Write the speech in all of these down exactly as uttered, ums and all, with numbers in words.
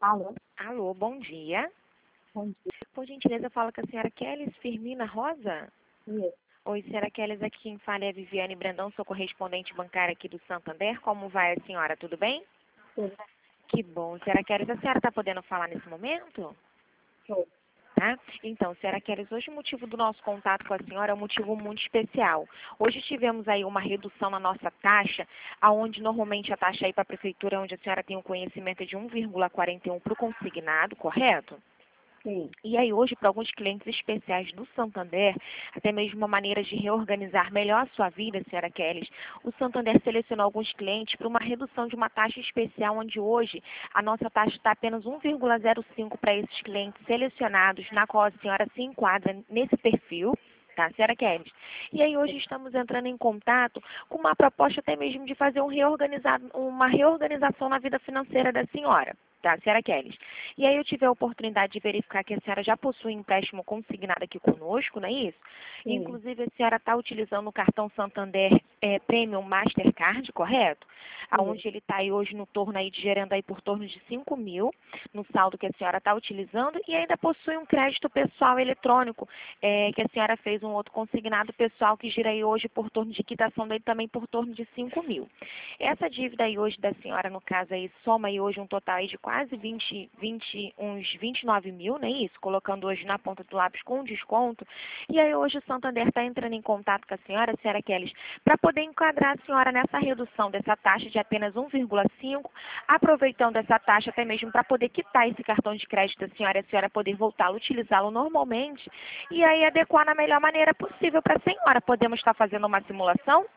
Alô? Alô, bom dia. Bom dia. Por gentileza, fala com a senhora Kelly Firmina Rosa? Isso. Oi, senhora Kelly, aqui quem fala é a Viviane Brandão, sou correspondente bancária aqui do Santander. Como vai a senhora? Tudo bem? Tudo Que bom. Senhora Kelly, a senhora está podendo falar nesse momento? bem. Tá? Então, senhora Kelly, hoje o motivo do nosso contato com a senhora é um motivo muito especial. Hoje tivemos aí uma redução na nossa taxa, aonde normalmente a taxa aí para a prefeitura, onde a senhora tem o conhecimento é de um vírgula quarenta e um para o consignado, correto? Sim. E aí hoje, para alguns clientes especiais do Santander, até mesmo uma maneira de reorganizar melhor a sua vida, senhora Kelly, o Santander selecionou alguns clientes para uma redução de uma taxa especial, onde hoje a nossa taxa está apenas um vírgula zero cinco para esses clientes selecionados, na qual a senhora se enquadra nesse perfil. Tá, senhora Kelly? E aí hoje estamos entrando em contato com uma proposta até mesmo de fazer um reorganizar, uma reorganização na vida financeira da senhora. Tá, senhora Kelly? E aí eu tive a oportunidade de verificar que a senhora já possui um empréstimo consignado aqui conosco, não é isso? Sim. Inclusive a senhora está utilizando o cartão Santander é, Premium Mastercard, correto? Aonde ele está aí hoje no torno aí de gerando aí por torno de cinco mil no saldo que a senhora está utilizando e ainda possui um crédito pessoal eletrônico é, que a senhora fez um outro consignado pessoal que gira aí hoje por torno de quitação dele também por torno de cinco mil. Essa dívida aí hoje da senhora, no caso aí, soma aí hoje um total aí de quase vinte, vinte, uns vinte e nove mil, não é isso? Colocando hoje na ponta do lápis com desconto. E aí hoje o Santander está entrando em contato com a senhora, a senhora Kelly, para poder enquadrar a senhora nessa redução dessa taxa de apenas um vírgula cinco, aproveitando essa taxa até mesmo para poder quitar esse cartão de crédito da senhora, a senhora poder voltar a utilizá-lo normalmente e aí adequar na melhor maneira possível para a senhora. Podemos estar fazendo uma simulação?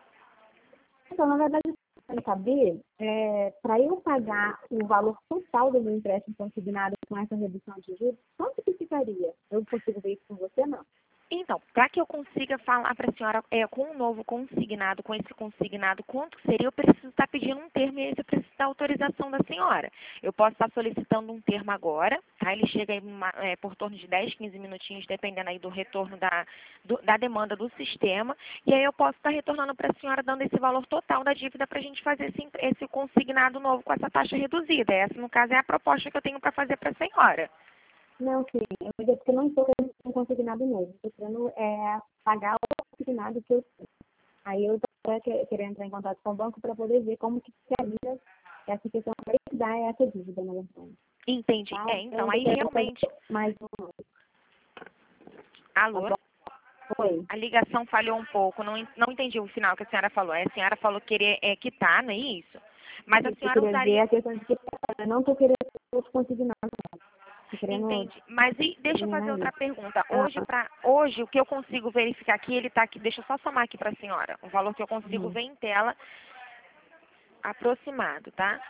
Então, na verdade, eu quero saber, é, para eu pagar o valor total do meu empréstimo consignado com essa redução de juros, quanto que ficaria? Eu consigo ver isso com você, não? Então, para que eu consiga falar para a senhora é, com um novo consignado, com esse consignado, quanto seria, eu preciso estar pedindo um termo e aí eu preciso da autorização da senhora. Eu posso estar solicitando um termo agora, tá? Ele chega aí uma, é, por torno de dez, quinze minutinhos, dependendo aí do retorno da, do, da demanda do sistema, e aí eu posso estar retornando para a senhora, dando esse valor total da dívida para a gente fazer esse, esse consignado novo com essa taxa reduzida. Essa, no caso, é a proposta que eu tenho para fazer para a senhora. Não, sim. Eu vou dizer porque eu não estou querendo um consignado novo. Estou querendo é, pagar o consignado que eu tenho. Aí eu estou querendo entrar em contato com o banco para poder ver como que ficaria essa questão para dar essa dívida, na verdade. Entendi. Tá? É, então, Eu aí quero fazer realmente... mais um. Alô? Oi. A ligação falhou um pouco, não, en- não entendi o final que a senhora falou. A senhora falou querer é, quitar, não é isso? Mas a Eu senhora queria ver usaria... a questão de que eu não estou querendo outro consignado. Estou querendo Entendi. Mas e, deixa eu fazer eliminar outra isso. pergunta. Ah, Hoje, pra, hoje, o que eu consigo verificar aqui, ele está aqui... Deixa eu só somar aqui para a senhora. O valor que eu consigo uhum. ver em tela aproximado, tá?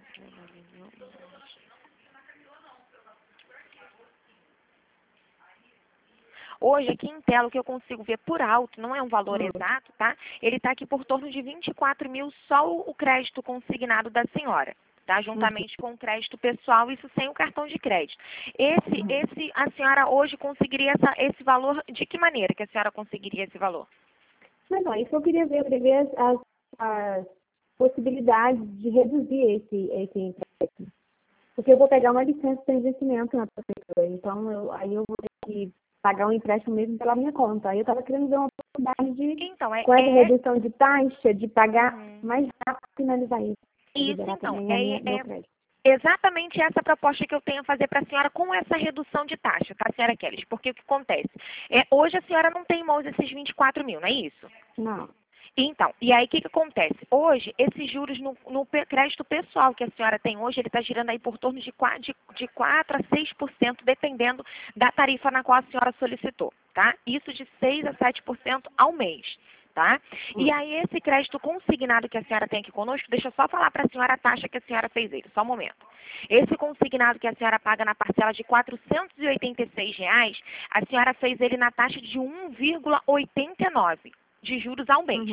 Hoje, aqui em tela, o que eu consigo ver por alto, não é um valor Hum. exato, tá? Ele está aqui por torno de vinte e quatro mil, só o o crédito consignado da senhora, tá? Juntamente com o crédito pessoal, isso sem o cartão de crédito. Esse, Uhum. esse, a senhora hoje conseguiria essa, esse valor, de que maneira que a senhora conseguiria esse valor? Mas não, isso eu queria ver, eu queria ver as, as, as possibilidades de reduzir esse, esse empréstimo. Porque eu vou pegar uma licença de investimento na prefeitura, então eu, aí eu vou ter que pagar um empréstimo mesmo pela minha conta. Aí eu estava querendo ver uma possibilidade de, Então, é, com essa é redução de taxa, de pagar Uhum. mais rápido finalizar isso. E Isso, liberar então, também a minha, é, meu é crédito. exatamente essa proposta que eu tenho a fazer para a senhora com essa redução de taxa, tá, senhora Kelly? Porque o que acontece? É, hoje a senhora não tem em mãos esses vinte e quatro mil, não é isso? Não. Então, e aí o que, que acontece? Hoje, esses juros no, no pe- crédito pessoal que a senhora tem hoje, ele está girando aí por torno de quatro, de, de quatro a seis por cento, dependendo da tarifa na qual a senhora solicitou, tá? Isso de seis a sete por cento ao mês, tá? E aí esse crédito consignado que a senhora tem aqui conosco, deixa eu só falar para a senhora a taxa que a senhora fez ele, só um momento. Esse consignado que a senhora paga na parcela de quatrocentos e oitenta e seis reais, a senhora fez ele na taxa de um vírgula oitenta e nove de juros ao mês, Uhum.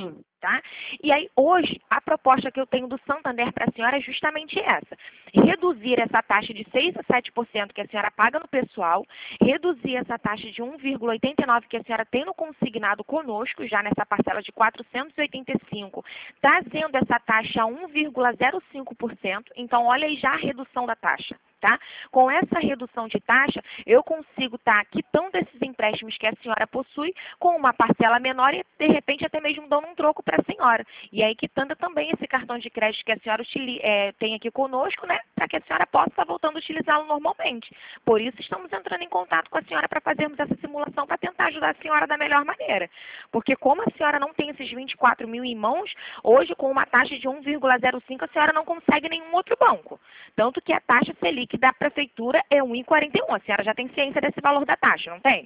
Tá? E aí, hoje, a proposta que eu tenho do Santander para a senhora é justamente essa. Reduzir essa taxa de seis a sete por cento que a senhora paga no pessoal, reduzir essa taxa de um vírgula oitenta e nove por cento que a senhora tem no consignado conosco, já nessa parcela de quatrocentos e oitenta e cinco, trazendo essa taxa a um vírgula zero cinco por cento. Então, olha aí já a redução da taxa. Tá? Com essa redução de taxa, eu consigo estar quitando esses empréstimos que a senhora possui com uma parcela menor e, de repente, até mesmo dando um troco para a senhora. E aí, quitando também esse cartão de crédito que a senhora utiliza, é, tem aqui conosco, né, para que a senhora possa estar voltando a utilizá-lo normalmente. Por isso, estamos entrando em contato com a senhora para fazermos essa simulação para tentar ajudar a senhora da melhor maneira. Porque como a senhora não tem esses vinte e quatro mil em mãos, hoje, com uma taxa de um vírgula zero cinco, a senhora não consegue nenhum outro banco. Tanto que a taxa Selic da prefeitura é um vírgula quarenta e um. A senhora já tem ciência desse valor da taxa, não tem?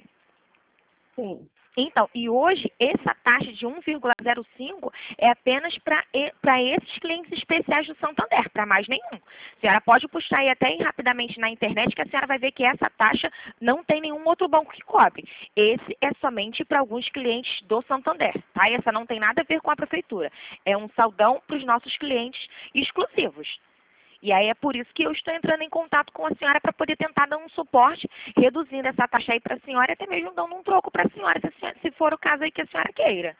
Sim. Então, e hoje, essa taxa de um vírgula zero cinco é apenas para esses clientes especiais do Santander, para mais nenhum. A senhora pode puxar aí até rapidamente na internet que a senhora vai ver que essa taxa não tem nenhum outro banco que cobre. Esse é somente para alguns clientes do Santander, tá? E essa não tem nada a ver com a prefeitura. É um saldão para os nossos clientes exclusivos. E aí é por isso que eu estou entrando em contato com a senhora para poder tentar dar um suporte, reduzindo essa taxa aí para a senhora e até mesmo dando um troco para a senhora, se, se for o caso aí que a senhora queira.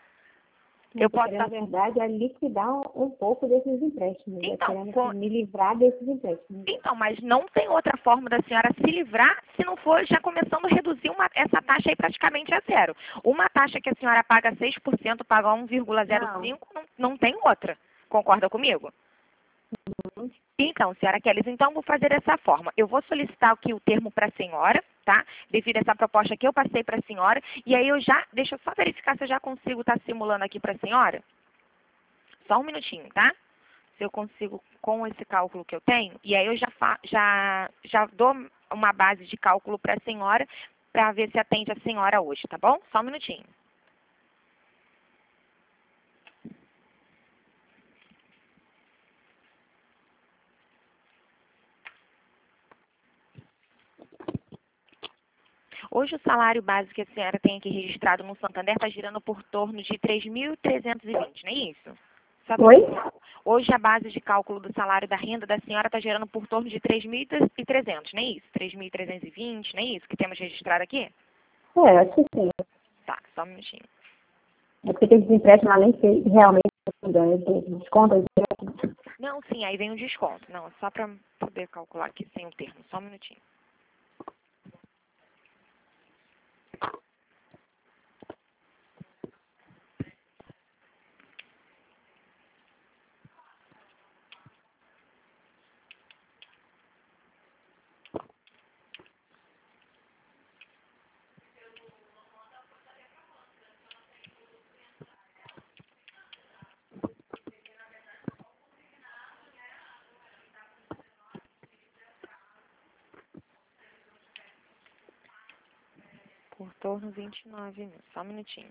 Eu posso, na verdade, é liquidar um, um pouco desses empréstimos. Então, eu querendo com... me livrar desses empréstimos. Então, mas não tem outra forma da senhora se livrar se não for já começando a reduzir uma, essa taxa aí praticamente a zero. Uma taxa que a senhora paga seis por cento, paga um vírgula zero cinco, não. Não, não tem outra. Concorda comigo? Uhum. Então, senhora Kelly, então vou fazer dessa forma. Eu vou solicitar aqui o termo para a senhora, tá? Devido a essa proposta que eu passei para a senhora. E aí eu já, deixa eu só verificar se eu já consigo estar simulando aqui para a senhora. Só um minutinho, tá? Se eu consigo com esse cálculo que eu tenho. E aí eu já, fa já, já dou uma base de cálculo para a senhora para ver se atende a senhora hoje, tá bom? Só um minutinho. Hoje o salário básico que a senhora tem aqui registrado no Santander está girando por torno de três mil trezentos e vinte, não é isso? Só pra... Oi? Hoje a base de cálculo do salário da renda da senhora está gerando por torno de três mil e trezentos, não é isso? três mil trezentos e vinte, não é isso que temos registrado aqui? É, acho que sim. Tá, só um minutinho. É porque tem desempréstimo, além de ser realmente desconto. Não, sim, aí vem o desconto. Não, só para poder calcular aqui sem o termo. Só um minutinho. Por torno de vinte e nove mil. Só um minutinho.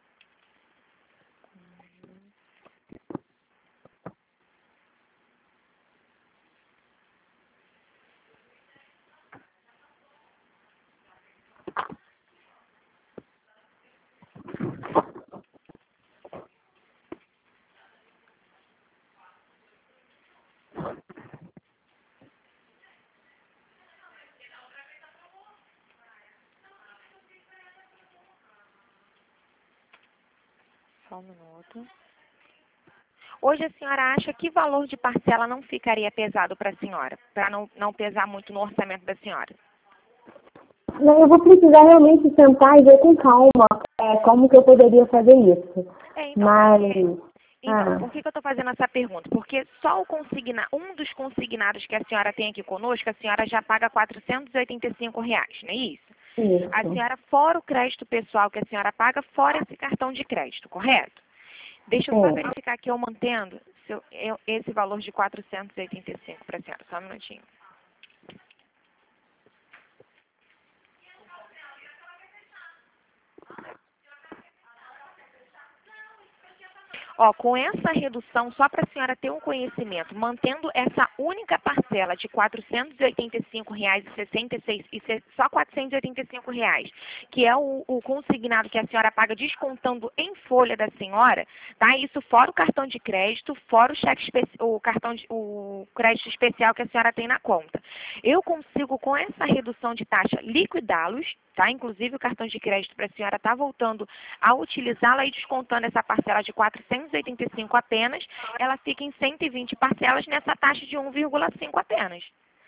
Só um minuto. Hoje a senhora acha que valor de parcela não ficaria pesado para a senhora? Para não, não pesar muito no orçamento da senhora? Não, eu vou precisar realmente sentar e ver com calma é, como que eu poderia fazer isso. É, então, Mas... Então, ah. por que, que eu estou fazendo essa pergunta? Porque só o consigna, um dos consignados que a senhora tem aqui conosco, a senhora já paga quatrocentos e oitenta e cinco reais, não é isso? Isso. A senhora, fora o crédito pessoal que a senhora paga, fora esse cartão de crédito, correto? Deixa eu só É. verificar que eu mantendo se eu, eu, esse valor de quatrocentos e oitenta e cinco para a senhora. Só um minutinho. Ó, com essa redução, só para a senhora ter um conhecimento, mantendo essa única parcela de quatrocentos e oitenta e cinco reais e sessenta e seis e só quatrocentos e oitenta e cinco reais, que é o, o consignado que a senhora paga descontando em folha da senhora, tá? Isso fora o cartão de crédito, fora o cheque especi- o cartão de, o crédito especial que a senhora tem na conta. Eu consigo com essa redução de taxa liquidá-los, tá? Inclusive o cartão de crédito para a senhora estar tá voltando a utilizá-la e descontando essa parcela de quatrocentos e oitenta e cinco apenas, ela fica em cento e vinte parcelas nessa taxa de um vírgula cinco apenas.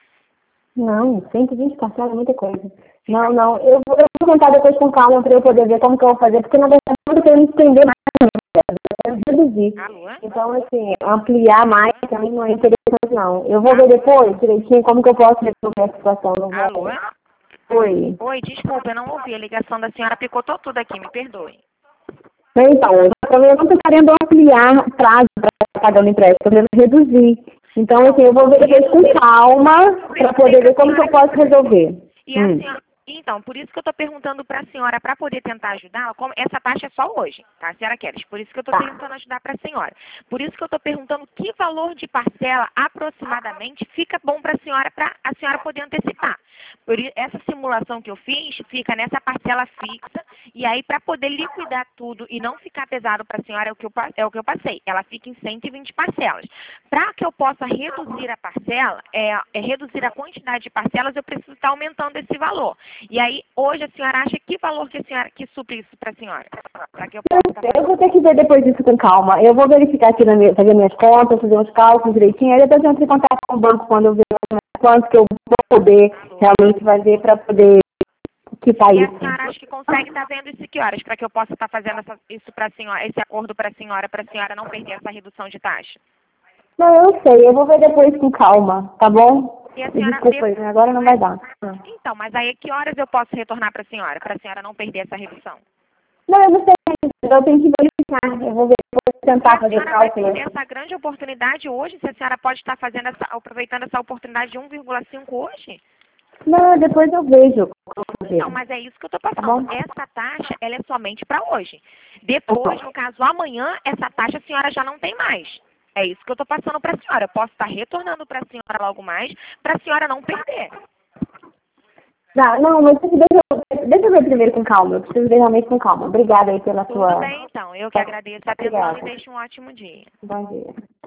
Não, cento e vinte parcelas é muita coisa. Não, não, eu vou, eu vou contar depois com calma para eu poder ver como que eu vou fazer, porque na verdade eu quero estender mais, eu quero reduzir. Alô? Então, assim, ampliar mais também não é interessante, não. Eu vou ver depois, direitinho, como que eu posso resolver a situação. Não vou... Alô? Oi. Oi, desculpa, eu não ouvi. A ligação da senhora picotou tudo aqui, me perdoe. Então, eu também não estou querendo ampliar prazo para estar pagando empréstimo, estou querendo reduzir. Então, assim, eu vou ver depois com calma para poder ver como que eu posso resolver. E a Hum. senhora, então, por isso que eu estou perguntando para a senhora, para poder tentar ajudá-la, como essa taxa é só hoje, tá, senhora Keres? Por isso que eu estou Tá. tentando ajudar para a senhora. Por isso que eu estou perguntando que valor de parcela, aproximadamente, fica bom para a senhora, para a senhora poder antecipar. Por i- essa simulação que eu fiz, fica nessa parcela fixa, e aí para poder liquidar tudo e não ficar pesado para a senhora, é o, que eu, pa- é o que eu passei. Ela fica em cento e vinte parcelas. Para que eu possa reduzir a parcela, é, é reduzir a quantidade de parcelas, eu preciso estar aumentando esse valor. E aí, hoje, a senhora acha que valor que a senhora que supre isso para a senhora? Para que eu possa estar Eu vou ter que ver depois disso com calma. Eu vou verificar aqui, na minha, fazer minhas contas, fazer uns cálculos direitinho, aí depois eu entro em contato com o banco quando eu ver quanto que eu vou poder realmente fazer para poder quitar E a isso. senhora acha que consegue estar vendo isso que horas? Para que eu possa estar fazendo essa, isso para a senhora, esse acordo para a senhora, para a senhora não perder essa redução de taxa? Não, eu sei, eu vou ver depois com calma, tá bom? E a senhora Desculpa aí, mas agora não vai dar. Então, mas aí que horas eu posso retornar para a senhora, para a senhora não perder essa redução? Não, eu não sei, eu tenho que verificar, eu vou ver, vou tentar E a fazer senhora vai cálculo. perder essa grande oportunidade hoje, se a senhora pode estar fazendo essa, aproveitando essa oportunidade de um vírgula cinco hoje? Não, depois eu vejo. o que eu vou fazer. Não, mas é isso que eu estou Tá passando. bom? Essa taxa, ela é somente para hoje. Depois, no caso, amanhã, essa taxa a senhora já não tem mais. É isso que eu estou passando para a senhora. Eu posso estar retornando para a senhora logo mais, para a senhora não perder. Não, não, mas deixa eu, deixa eu ver primeiro com calma. Eu preciso ver realmente com calma. Obrigada aí pela Tudo sua... bem, então. Eu que agradeço a atenção e Obrigada. deixo um ótimo dia. Bom dia.